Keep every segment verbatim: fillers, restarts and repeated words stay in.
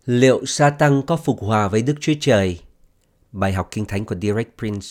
Liệu Sa-tăng có phục hòa với Đức Chúa Trời? Bài học Kinh Thánh của Derek Prince.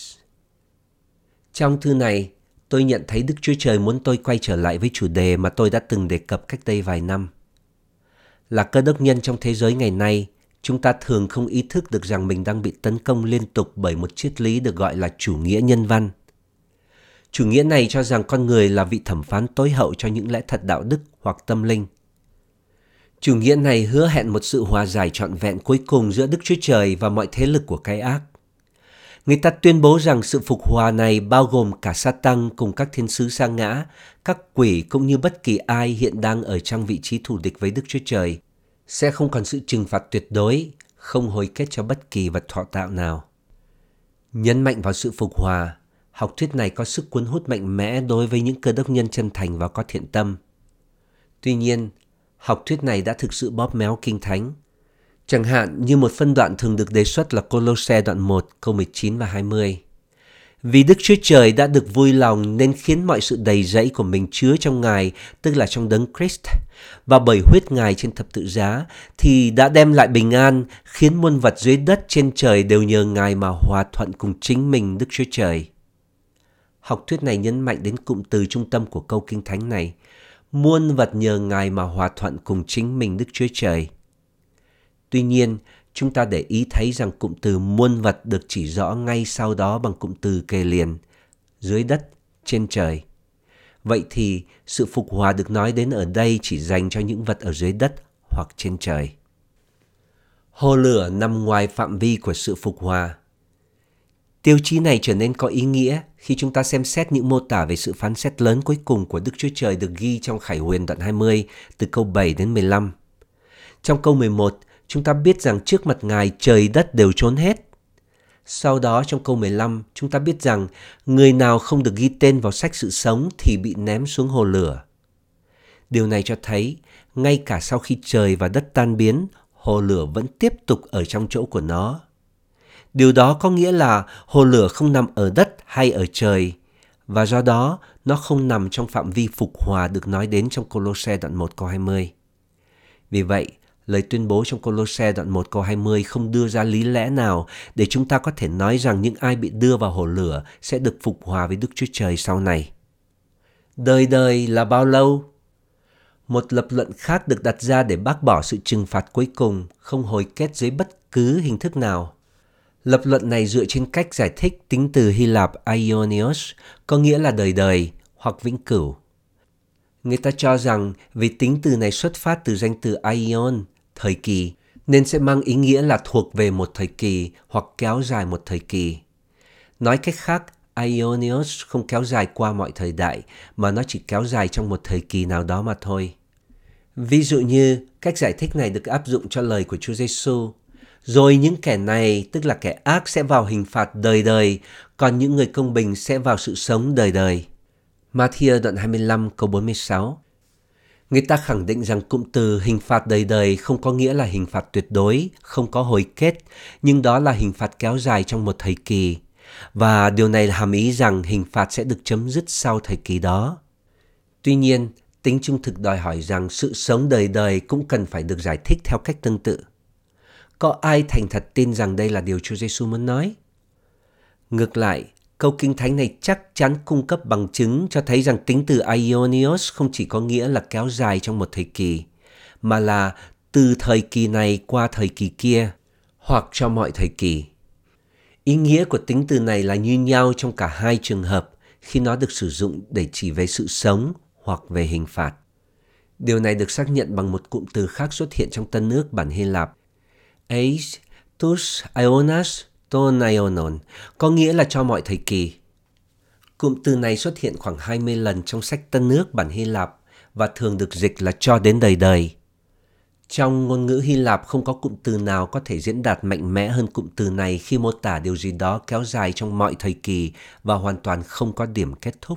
Trong thư này, tôi nhận thấy Đức Chúa Trời muốn tôi quay trở lại với chủ đề mà tôi đã từng đề cập cách đây vài năm. Là cơ đốc nhân trong thế giới ngày nay, chúng ta thường không ý thức được rằng mình đang bị tấn công liên tục bởi một triết lý được gọi là chủ nghĩa nhân văn. Chủ nghĩa này cho rằng con người là vị thẩm phán tối hậu cho những lẽ thật đạo đức hoặc tâm linh. Chủ nghĩa này hứa hẹn một sự hòa giải trọn vẹn cuối cùng giữa Đức Chúa Trời và mọi thế lực của cái ác. Người ta tuyên bố rằng sự phục hòa này bao gồm cả Sa-tăng cùng các thiên sứ sa ngã, các quỷ cũng như bất kỳ ai hiện đang ở trong vị trí thù địch với Đức Chúa Trời, sẽ không còn sự trừng phạt tuyệt đối, không hồi kết cho bất kỳ vật thọ tạo nào. Nhấn mạnh vào sự phục hòa, học thuyết này có sức cuốn hút mạnh mẽ đối với những cơ đốc nhân chân thành và có thiện tâm. Tuy nhiên, học thuyết này đã thực sự bóp méo Kinh Thánh. Chẳng hạn như một phân đoạn thường được đề xuất là Cô-lô-se đoạn một câu mười chín và hai mươi. Vì Đức Chúa Trời đã được vui lòng nên khiến mọi sự đầy dẫy của mình chứa trong Ngài, tức là trong đấng Christ, và bởi huyết Ngài trên thập tự giá, thì đã đem lại bình an, khiến muôn vật dưới đất trên trời đều nhờ Ngài mà hòa thuận cùng chính mình Đức Chúa Trời. Học thuyết này nhấn mạnh đến cụm từ trung tâm của câu Kinh Thánh này, muôn vật nhờ Ngài mà hòa thuận cùng chính mình Đức Chúa Trời. Tuy nhiên, chúng ta để ý thấy rằng cụm từ muôn vật được chỉ rõ ngay sau đó bằng cụm từ kề liền, dưới đất, trên trời. Vậy thì, sự phục hòa được nói đến ở đây chỉ dành cho những vật ở dưới đất hoặc trên trời. Hồ lửa nằm ngoài phạm vi của sự phục hòa. Tiêu chí này trở nên có ý nghĩa khi chúng ta xem xét những mô tả về sự phán xét lớn cuối cùng của Đức Chúa Trời được ghi trong Khải Huyền đoạn hai mươi, từ câu bảy đến mười lăm. Trong câu mười một, chúng ta biết rằng trước mặt Ngài trời đất đều trốn hết. Sau đó trong câu mười lăm, chúng ta biết rằng người nào không được ghi tên vào sách sự sống thì bị ném xuống hồ lửa. Điều này cho thấy, ngay cả sau khi trời và đất tan biến, hồ lửa vẫn tiếp tục ở trong chỗ của nó. Điều đó có nghĩa là hồ lửa không nằm ở đất hay ở trời, và do đó nó không nằm trong phạm vi phục hòa được nói đến trong Cô-lô-se đoạn một câu hai mươi. Vì vậy, lời tuyên bố trong Cô-lô-se đoạn một câu hai mươi không đưa ra lý lẽ nào để chúng ta có thể nói rằng những ai bị đưa vào hồ lửa sẽ được phục hòa với Đức Chúa Trời sau này. Đời đời là bao lâu? Một lập luận khác được đặt ra để bác bỏ sự trừng phạt cuối cùng, không hồi kết dưới bất cứ hình thức nào. Lập luận này dựa trên cách giải thích tính từ Hy Lạp aionios, có nghĩa là đời đời hoặc vĩnh cửu. Người ta cho rằng vì tính từ này xuất phát từ danh từ aion, thời kỳ, nên sẽ mang ý nghĩa là thuộc về một thời kỳ hoặc kéo dài một thời kỳ. Nói cách khác, aionios không kéo dài qua mọi thời đại, mà nó chỉ kéo dài trong một thời kỳ nào đó mà thôi. Ví dụ như, cách giải thích này được áp dụng cho lời của Chúa Giêsu. Rồi những kẻ này, tức là kẻ ác, sẽ vào hình phạt đời đời, còn những người công bình sẽ vào sự sống đời đời. Ma-thi-ơ đoạn hai mươi lăm câu bốn mươi sáu. Người ta khẳng định rằng cụm từ hình phạt đời đời không có nghĩa là hình phạt tuyệt đối, không có hồi kết, nhưng đó là hình phạt kéo dài trong một thời kỳ. Và điều này hàm ý rằng hình phạt sẽ được chấm dứt sau thời kỳ đó. Tuy nhiên, tính trung thực đòi hỏi rằng sự sống đời đời cũng cần phải được giải thích theo cách tương tự. Có ai thành thật tin rằng đây là điều Chúa Giêsu muốn nói? Ngược lại, câu Kinh Thánh này chắc chắn cung cấp bằng chứng cho thấy rằng tính từ aionios không chỉ có nghĩa là kéo dài trong một thời kỳ, mà là từ thời kỳ này qua thời kỳ kia, hoặc cho mọi thời kỳ. Ý nghĩa của tính từ này là như nhau trong cả hai trường hợp khi nó được sử dụng để chỉ về sự sống hoặc về hình phạt. Điều này được xác nhận bằng một cụm từ khác xuất hiện trong Tân ước bản Hy Lạp, eis tous aionas ton aionon, có nghĩa là cho mọi thời kỳ. Cụm từ này xuất hiện khoảng hai mươi lần trong sách Tân ước bản Hy Lạp và thường được dịch là cho đến đời đời. Trong ngôn ngữ Hy Lạp không có cụm từ nào có thể diễn đạt mạnh mẽ hơn cụm từ này khi mô tả điều gì đó kéo dài trong mọi thời kỳ và hoàn toàn không có điểm kết thúc.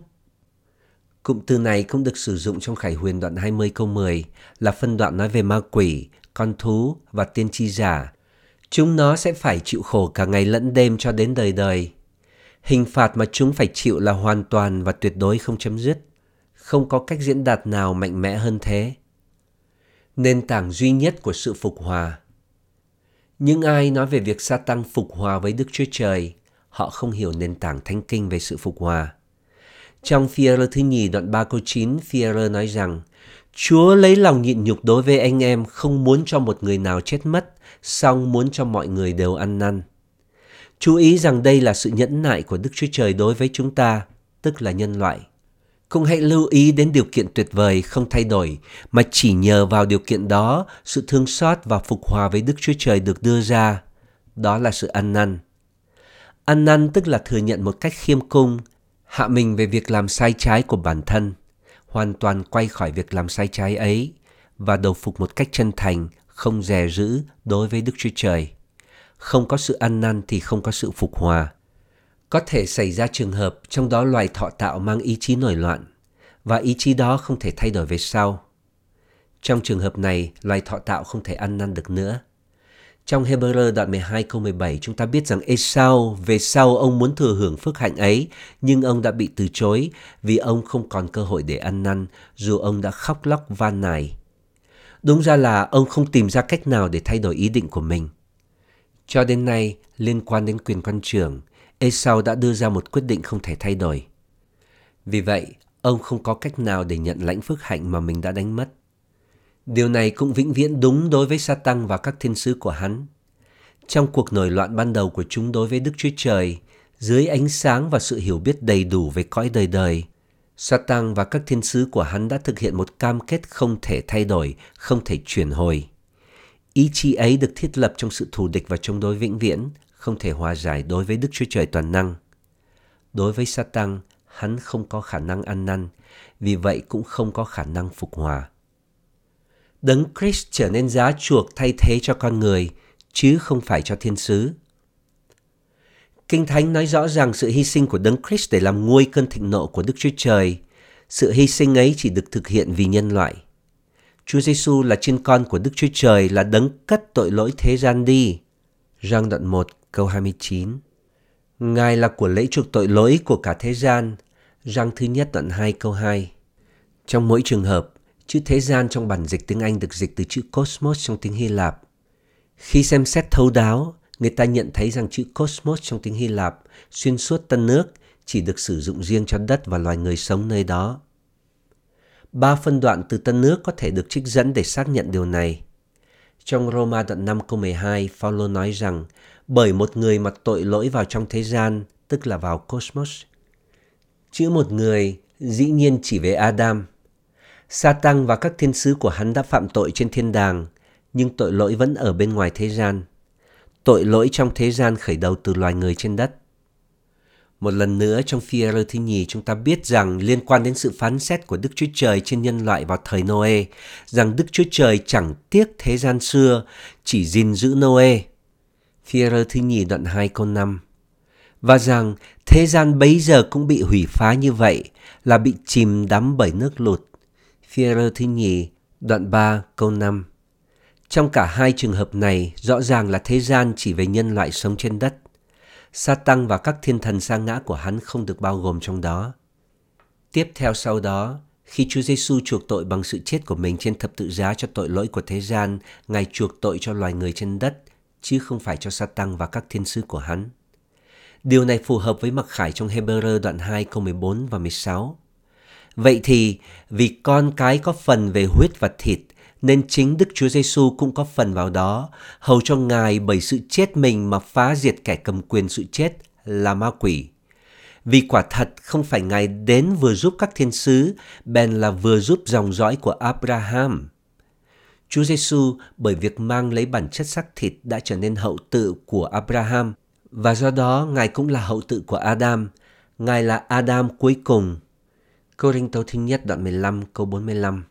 Cụm từ này cũng được sử dụng trong Khải Huyền đoạn hai mươi câu mười, là phân đoạn nói về ma quỷ, con thú và tiên tri giả. Chúng nó sẽ phải chịu khổ cả ngày lẫn đêm cho đến đời đời. Hình phạt mà chúng phải chịu là hoàn toàn và tuyệt đối không chấm dứt. Không có cách diễn đạt nào mạnh mẽ hơn thế. Nền tảng duy nhất của sự phục hòa. Những ai nói về việc Sa-tăng phục hòa với Đức Chúa Trời, họ không hiểu nền tảng thánh kinh về sự phục hòa. Trong Phi-e-rơ thứ nhì đoạn ba câu chín, Phi-e-rơ nói rằng Chúa lấy lòng nhịn nhục đối với anh em, không muốn cho một người nào chết mất, song muốn cho mọi người đều ăn năn. Chú ý rằng đây là sự nhẫn nại của Đức Chúa Trời đối với chúng ta, tức là nhân loại. Cũng hãy lưu ý đến điều kiện tuyệt vời không thay đổi, mà chỉ nhờ vào điều kiện đó, sự thương xót và phục hòa với Đức Chúa Trời được đưa ra. Đó là sự ăn năn. Ăn năn tức là thừa nhận một cách khiêm cung, hạ mình về việc làm sai trái của bản thân, hoàn toàn quay khỏi việc làm sai trái ấy và đầu phục một cách chân thành, không dè dữ đối với Đức Chúa Trời. Không có sự ăn năn thì không có sự phục hòa. Có thể xảy ra trường hợp trong đó loài thọ tạo mang ý chí nổi loạn, và ý chí đó không thể thay đổi về sau. Trong trường hợp này, loài thọ tạo không thể ăn năn được nữa. Trong Hê-bơ-rơ đoạn mười hai câu mười bảy, chúng ta biết rằng Ê-sau, về sau ông muốn thừa hưởng phước hạnh ấy, nhưng ông đã bị từ chối vì ông không còn cơ hội để ăn năn, dù ông đã khóc lóc van nài. Đúng ra là ông không tìm ra cách nào để thay đổi ý định của mình. Cho đến nay, liên quan đến quyền quan trưởng, Ê-sau đã đưa ra một quyết định không thể thay đổi. Vì vậy, ông không có cách nào để nhận lãnh phước hạnh mà mình đã đánh mất. Điều này cũng vĩnh viễn đúng đối với Sa-tăng và các thiên sứ của hắn. Trong cuộc nổi loạn ban đầu của chúng đối với Đức Chúa Trời, dưới ánh sáng và sự hiểu biết đầy đủ về cõi đời đời, Sa-tăng và các thiên sứ của hắn đã thực hiện một cam kết không thể thay đổi, không thể chuyển hồi. Ý chí ấy được thiết lập trong sự thù địch và chống đối vĩnh viễn, không thể hòa giải đối với Đức Chúa Trời toàn năng. Đối với Sa-tăng, hắn không có khả năng ăn năn, vì vậy cũng không có khả năng phục hòa. Đấng Christ trở nên giá chuộc thay thế cho con người, chứ không phải cho thiên sứ. Kinh Thánh nói rõ ràng sự hy sinh của Đấng Christ để làm nguôi cơn thịnh nộ của Đức Chúa Trời. Sự hy sinh ấy chỉ được thực hiện vì nhân loại. Chúa Giêsu là chiên con của Đức Chúa Trời, là Đấng cất tội lỗi thế gian đi. Răng đoạn một câu hai mươi chín. Ngài là của lễ chuộc tội lỗi của cả thế gian. Răng thứ nhất đoạn hai câu hai. Trong mỗi trường hợp, chữ thế gian trong bản dịch tiếng Anh được dịch từ chữ cosmos trong tiếng Hy Lạp. Khi xem xét thấu đáo, người ta nhận thấy rằng chữ cosmos trong tiếng Hy Lạp xuyên suốt tân nước chỉ được sử dụng riêng cho đất và loài người sống nơi đó. Ba phân đoạn từ tân nước có thể được trích dẫn để xác nhận điều này. Trong Roma đoạn năm câu mười hai, Phaolô nói rằng bởi một người mà tội lỗi vào trong thế gian, tức là vào cosmos. Chữ một người dĩ nhiên chỉ về Adam. Sa-tăng và các thiên sứ của hắn đã phạm tội trên thiên đàng, nhưng tội lỗi vẫn ở bên ngoài thế gian. Tội lỗi trong thế gian khởi đầu từ loài người trên đất. Một lần nữa trong Phi-e-rơ thứ nhì chúng ta biết rằng liên quan đến sự phán xét của Đức Chúa Trời trên nhân loại vào thời Nô-ê, rằng Đức Chúa Trời chẳng tiếc thế gian xưa, chỉ gìn giữ Nô-ê. Phi-e-rơ thứ nhì đoạn hai câu năm. Và rằng thế gian bấy giờ cũng bị hủy phá như vậy, là bị chìm đắm bởi nước lụt. Phi-e-rơ thứ nhì đoạn ba câu năm. Trong cả hai trường hợp này, rõ ràng là thế gian chỉ về nhân loại sống trên đất. Sa-tăng và các thiên thần sa ngã của hắn không được bao gồm trong đó. Tiếp theo sau đó, khi Chúa Giêsu chuộc tội bằng sự chết của mình trên thập tự giá cho tội lỗi của thế gian, Ngài chuộc tội cho loài người trên đất, chứ không phải cho Sa-tăng và các thiên sứ của hắn. Điều này phù hợp với mặc khải trong Hê-bơ-rơ đoạn hai câu mười bốn và mười sáu. Vậy thì, vì con cái có phần về huyết và thịt, nên chính Đức Chúa Giêsu cũng có phần vào đó, hầu cho Ngài bởi sự chết mình mà phá diệt kẻ cầm quyền sự chết là ma quỷ. Vì quả thật không phải Ngài đến vừa giúp các thiên sứ, bèn là vừa giúp dòng dõi của Abraham. Chúa Giêsu bởi việc mang lấy bản chất xác thịt đã trở nên hậu tự của Abraham, và do đó Ngài cũng là hậu tự của Adam. Ngài là Adam cuối cùng. Cô-rinh-tô thứ nhất đoạn mười lăm câu bốn mươi lăm.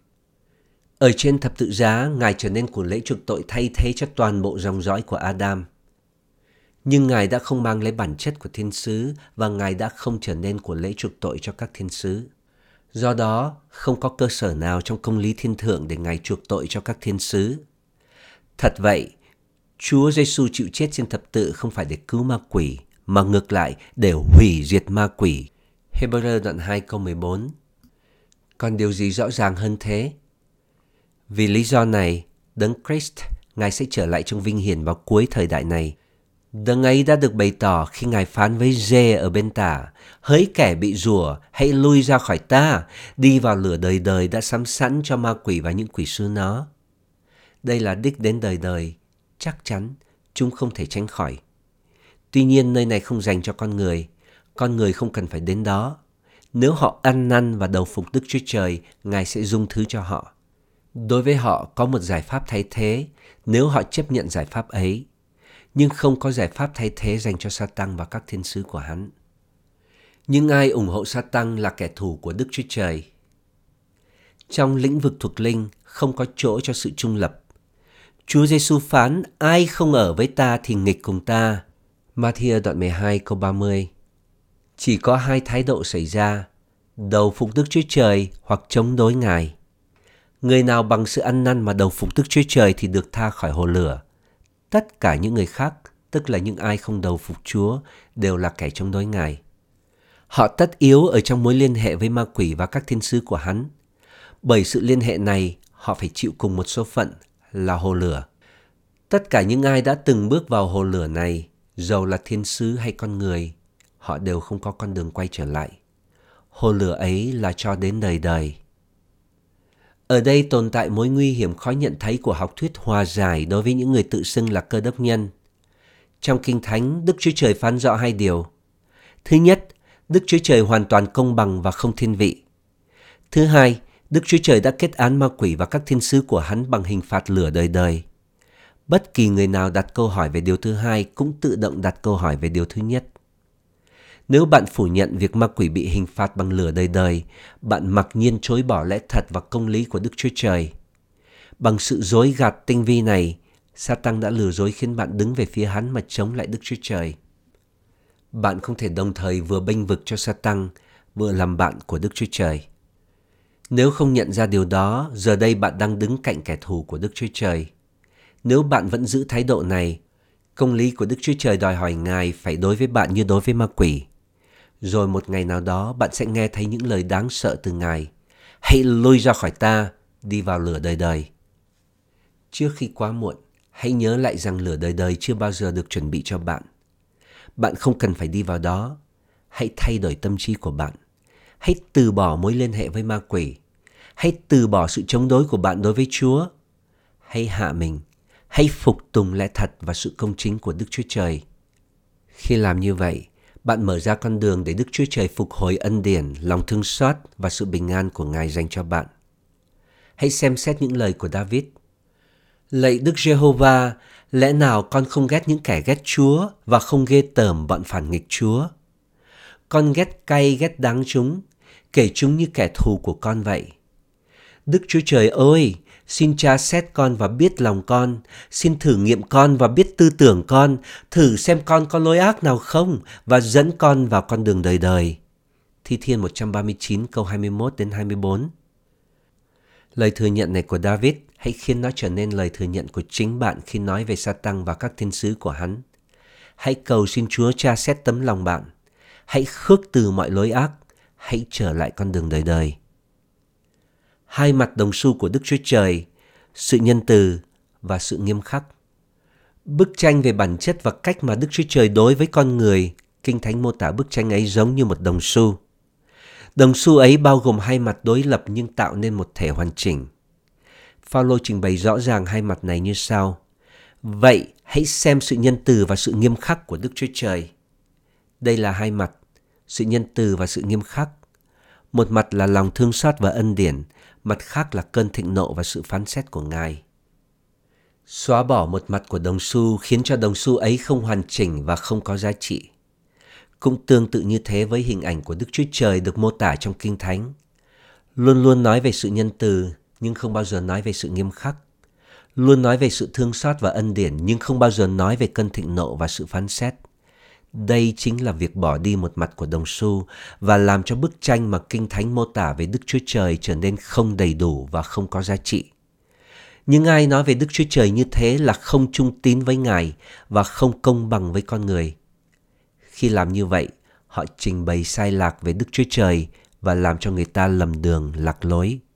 Ở trên thập tự giá, Ngài trở nên của lễ chuộc tội thay thế cho toàn bộ dòng dõi của Adam. Nhưng Ngài đã không mang lấy bản chất của thiên sứ và Ngài đã không trở nên của lễ chuộc tội cho các thiên sứ. Do đó, không có cơ sở nào trong công lý thiên thượng để Ngài chuộc tội cho các thiên sứ. Thật vậy, Chúa Giêsu chịu chết trên thập tự không phải để cứu ma quỷ, mà ngược lại để hủy diệt ma quỷ. Hê-bơ-rơ đoạn hai câu mười bốn. Còn điều gì rõ ràng hơn thế? Vì lý do này, Đấng Christ Ngài sẽ trở lại trong vinh hiển vào cuối thời đại này. Đấng ấy đã được bày tỏ khi Ngài phán với Dê ở bên tả: hỡi kẻ bị rủa, hãy lui ra khỏi ta, đi vào lửa đời đời đã sắm sẵn cho ma quỷ và những quỷ sứ nó. Đây là đích đến đời đời, chắc chắn, chúng không thể tránh khỏi. Tuy nhiên nơi này không dành cho con người, con người không cần phải đến đó. Nếu họ ăn năn và đầu phục Đức Chúa Trời, Ngài sẽ dung thứ cho họ. Đối với họ có một giải pháp thay thế nếu họ chấp nhận giải pháp ấy, nhưng không có giải pháp thay thế dành cho Sa-tăng và các thiên sứ của hắn. Nhưng ai ủng hộ Sa-tăng là kẻ thù của Đức Chúa Trời. Trong lĩnh vực thuộc linh không có chỗ cho sự trung lập. Chúa Giêsu phán: ai không ở với ta thì nghịch cùng ta. Ma-thi-ơ đoạn mười hai câu ba mươi. Chỉ có hai thái độ xảy ra: đầu phục Đức Chúa Trời hoặc chống đối Ngài. Người nào bằng sự ăn năn mà đầu phục Đức Chúa Trời thì được tha khỏi hồ lửa. Tất cả những người khác, tức là những ai không đầu phục Chúa, đều là kẻ chống đối Ngài. Họ tất yếu ở trong mối liên hệ với ma quỷ và các thiên sứ của hắn. Bởi sự liên hệ này, họ phải chịu cùng một số phận là hồ lửa. Tất cả những ai đã từng bước vào hồ lửa này, dầu là thiên sứ hay con người, họ đều không có con đường quay trở lại. Hồ lửa ấy là cho đến đời đời. Ở đây tồn tại mối nguy hiểm khó nhận thấy của học thuyết hòa giải đối với những người tự xưng là Cơ Đốc nhân. Trong Kinh Thánh, Đức Chúa Trời phán rõ hai điều. Thứ nhất, Đức Chúa Trời hoàn toàn công bằng và không thiên vị. Thứ hai, Đức Chúa Trời đã kết án ma quỷ và các thiên sứ của hắn bằng hình phạt lửa đời đời. Bất kỳ người nào đặt câu hỏi về điều thứ hai cũng tự động đặt câu hỏi về điều thứ nhất. Nếu bạn phủ nhận việc ma quỷ bị hình phạt bằng lửa đời đời, bạn mặc nhiên chối bỏ lẽ thật và công lý của Đức Chúa Trời. Bằng sự dối gạt tinh vi này, Sa-tăng đã lừa dối khiến bạn đứng về phía hắn mà chống lại Đức Chúa Trời. Bạn không thể đồng thời vừa bênh vực cho Sa-tăng, vừa làm bạn của Đức Chúa Trời. Nếu không nhận ra điều đó, giờ đây bạn đang đứng cạnh kẻ thù của Đức Chúa Trời. Nếu bạn vẫn giữ thái độ này, công lý của Đức Chúa Trời đòi hỏi Ngài phải đối với bạn như đối với ma quỷ. Rồi một ngày nào đó bạn sẽ nghe thấy những lời đáng sợ từ Ngài: hãy lui ra khỏi ta, đi vào lửa đời đời. Trước khi quá muộn, hãy nhớ lại rằng lửa đời đời chưa bao giờ được chuẩn bị cho bạn. Bạn không cần phải đi vào đó. Hãy thay đổi tâm trí của bạn. Hãy từ bỏ mối liên hệ với ma quỷ. Hãy từ bỏ sự chống đối của bạn đối với Chúa. Hãy hạ mình. Hãy phục tùng lẽ thật và sự công chính của Đức Chúa Trời. Khi làm như vậy, bạn mở ra con đường để Đức Chúa Trời phục hồi ân điển, lòng thương xót và sự bình an của Ngài dành cho bạn. Hãy xem xét những lời của David. Lạy Đức Giê-hô-va, lẽ nào con không ghét những kẻ ghét Chúa và không ghê tởm bọn phản nghịch Chúa? Con ghét cay ghét đắng chúng, kể chúng như kẻ thù của con vậy. Đức Chúa Trời ơi, xin tra xét con và biết lòng con, xin thử nghiệm con và biết tư tưởng con, thử xem con có lối ác nào không và dẫn con vào con đường đời đời. Thi Thiên một trăm ba mươi chín câu hai mươi mốt đến hai mươi bốn. Lời thừa nhận này của David hãy khiến nó trở nên lời thừa nhận của chính bạn khi nói về Sa-tăng và các thiên sứ của hắn. Hãy cầu xin Chúa tra xét tấm lòng bạn. Hãy khước từ mọi lối ác. Hãy trở lại con đường đời đời. Hai mặt đồng xu của Đức Chúa Trời, sự nhân từ và sự nghiêm khắc. Bức tranh về bản chất và cách mà Đức Chúa Trời đối với con người, Kinh Thánh mô tả bức tranh ấy giống như một đồng xu. Đồng xu ấy bao gồm hai mặt đối lập nhưng tạo nên một thể hoàn chỉnh. Phao-lô trình bày rõ ràng hai mặt này như sau. Vậy hãy xem sự nhân từ và sự nghiêm khắc của Đức Chúa Trời. Đây là hai mặt, sự nhân từ và sự nghiêm khắc. Một mặt là lòng thương xót và ân điển, mặt khác là cơn thịnh nộ và sự phán xét của Ngài. Xóa bỏ một mặt của đồng xu khiến cho đồng xu ấy không hoàn chỉnh và không có giá trị. Cũng tương tự như thế với hình ảnh của Đức Chúa Trời được mô tả trong Kinh Thánh. Luôn luôn nói về sự nhân từ nhưng không bao giờ nói về sự nghiêm khắc. Luôn nói về sự thương xót và ân điển nhưng không bao giờ nói về cơn thịnh nộ và sự phán xét. Đây chính là việc bỏ đi một mặt của đồng xu và làm cho bức tranh mà Kinh Thánh mô tả về Đức Chúa Trời trở nên không đầy đủ và không có giá trị. Nhưng ai nói về Đức Chúa Trời như thế là không trung tín với Ngài và không công bằng với con người. Khi làm như vậy, họ trình bày sai lạc về Đức Chúa Trời và làm cho người ta lầm đường lạc lối.